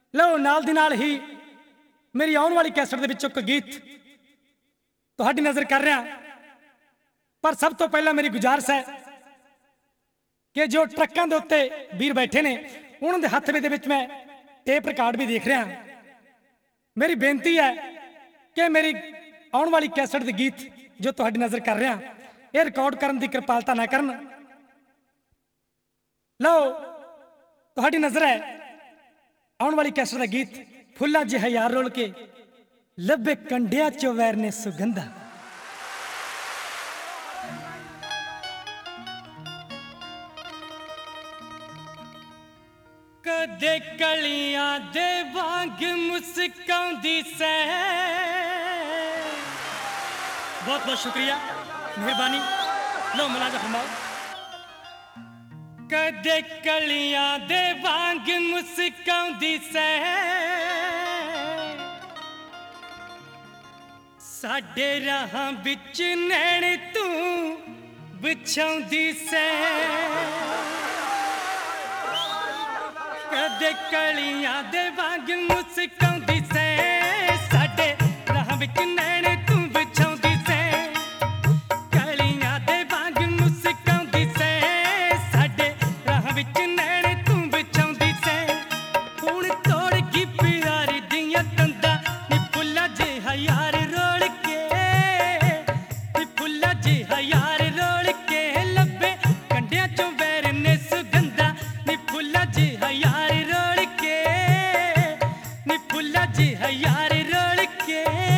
लो नाल दी नाल ही मेरी आने वाली कैसेट दे विचों कोई गीत तुहाडी नज़र कर रहा। पर सब तो पहला मेरी गुजारिश है कि जो ट्रकों के उत्ते वीर बैठे ने उन्होंने हथ दे विच मैं टेप रिकॉर्ड भी देख रहा। मेरी बेनती है कि मेरी आने वाली कैसेट के गीत जो तुहाडी नज़र कर रहा ये रिकॉर्ड करने की कृपालता ना करन। लो तुहाडी नज़र है आने वाली कैसेट का गीत फुल्ला जिहा यार रोल के लब्बे कंडिया चो वैर ने सुगंधा। कदे कलियां दे वांग मुस्काउंदी सै। बहुत बहुत शुक्रिया मेहरबानी। लो मुलाजा फरमाओ। कदे कलियां दे वांग मुस्काउंदी सै साडे राहां विच नैण तू बिछाउंदी सै। कदे कलियां दे वांग मुस्काउंदी सै साडे राहां विच नैण तू बिछाउंदी सै। कलियां दे वांग मुस्काउंदी सै साडे राहां विच नैण तू बिछाउंदी सै। हुण तोड़ गई प्यारी दियां तंदां नी फुल्ला जिहा यार रोल के नी फुल्ला जिहा यार रोल के लब्बे कंडियां चों वैर ने सुगंधा नी फुल्ला जिहा यार रोल के नी फुल्ला जिहा यार रोल के।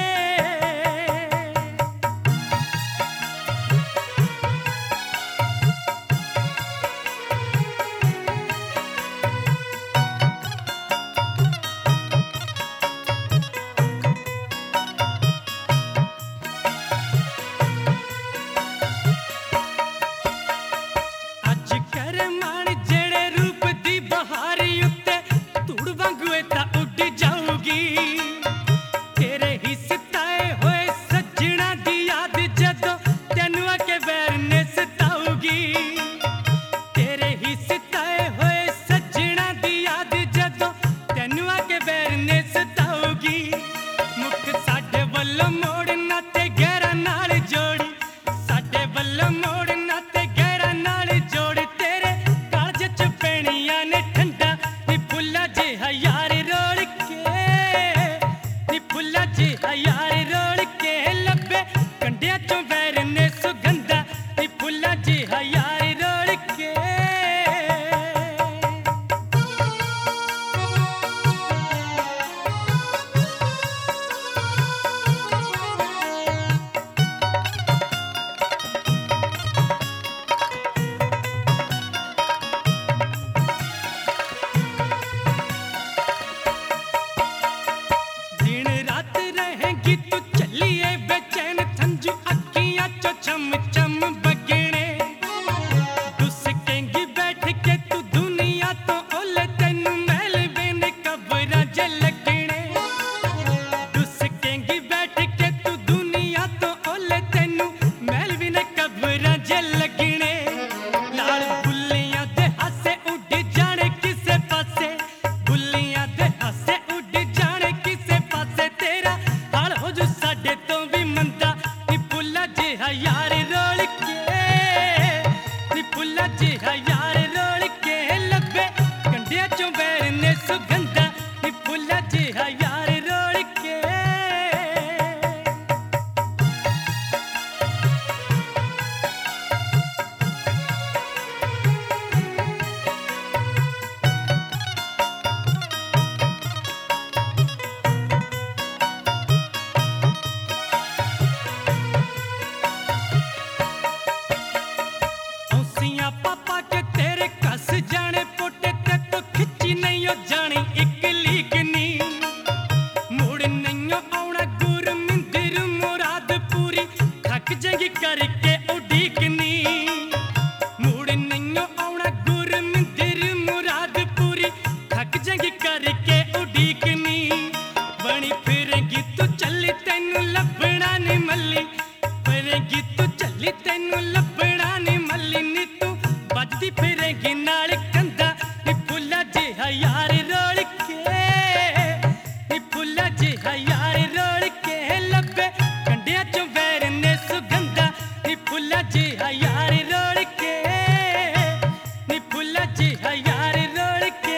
अज कर मान जेड़े रूप दी बहारी उत्ते धूड़ वांगू तां उड़ जाऊगी। तेरे ही सताए होए सजना दी याद जदों तैनू आके वैर ने सताऊगी। तेरे ही सताए होए सजना दी याद जदों तैनू आके वैर ने सताऊगी। मुख साडे वल्लों मोड़ना ते गहरा नाल जोड़ी साडे वल्लों मोड़ना ते गहरा नाल जोड़ तेरे कालज च पैणियां ने ठंडा नी फुल्ला जिहा यार रोल के नी फुल्ला जिहा यार रोल के लब्बे कंडियां चों वैर ने सुगंधा नी फुल्ला जिहा यार रोल के। दिन रात रहेंगी तू चलिए बेचैन थंजू अखियां चो चम चम बगने। दुसकेंगी बैठ के तू दुनिया तो ओले तैनू मैल बेन कबरां च लगने। दुसकेंगी बैठ के तू दुनिया तो ओले तैनू मैल बेन कबरां च लगने। नाल बुल्लियां दे हासे उड़ जाने किसे पासे बुल्लियां दे हासे उड़ जाने किसे पासे तेरा हाल हो जू साडे तो भी मंदा नी फुल्ला जिहा यार रोल के नी फुल्ला जिहा यार रोल के लब्बे कंडियां चों वैर ने सुगंधा नी फुल्ला जिहा यार रोल के। औसियां पापा के तेरे कस जाने पोटे ते तो खिच्ची नहीं हो जानी एक लीक नी। मुड़ नहीं आउणा गुर मिंदिर मुराद पूरी थक जाएगी करके उड़ीक नी। मुड़ नहीं आउणा गुर मिंदिर मुराद पूरी थक जाएगी करके उड़ीक नी। बनी फिरेंगी तू चली तैनू लभना नी मल्ली फिरेंगी तू चली तैनू लभना नी मल्ली नी तू बजदी फिरेंगी नाल कंधा नी फुल्ला जिहा यार रोल के ਫੁੱਲ ਜਿਹਾ ਯਾਰ ਰੋਲ ਕੇ